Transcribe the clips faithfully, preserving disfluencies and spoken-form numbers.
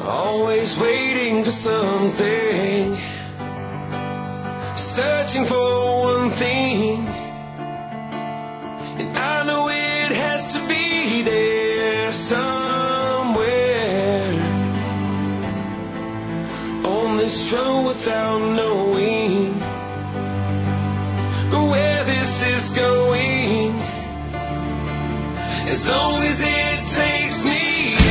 Always waiting for something, searching for one thing, and I know it has to be there somewhere on this road without knowing where this is going, as long as it takes me.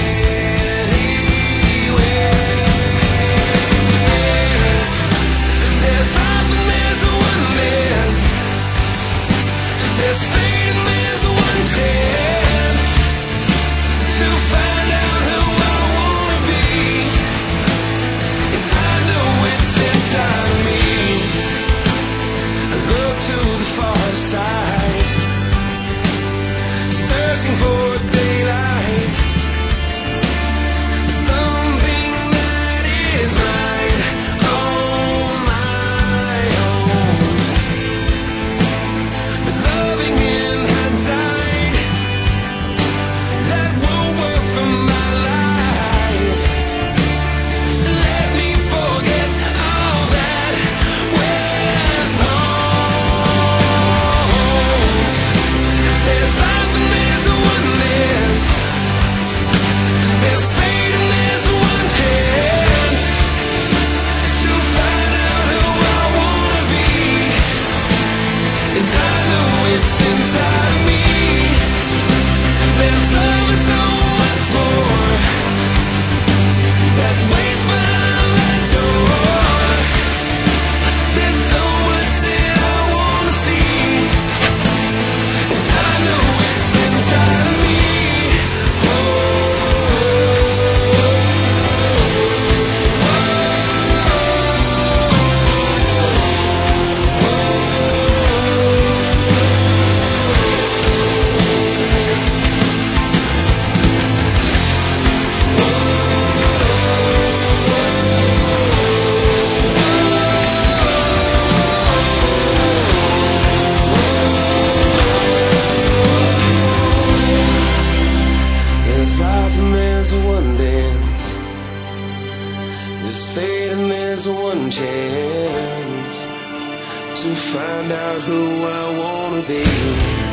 There's fate and there's one chance to find out who I wanna be.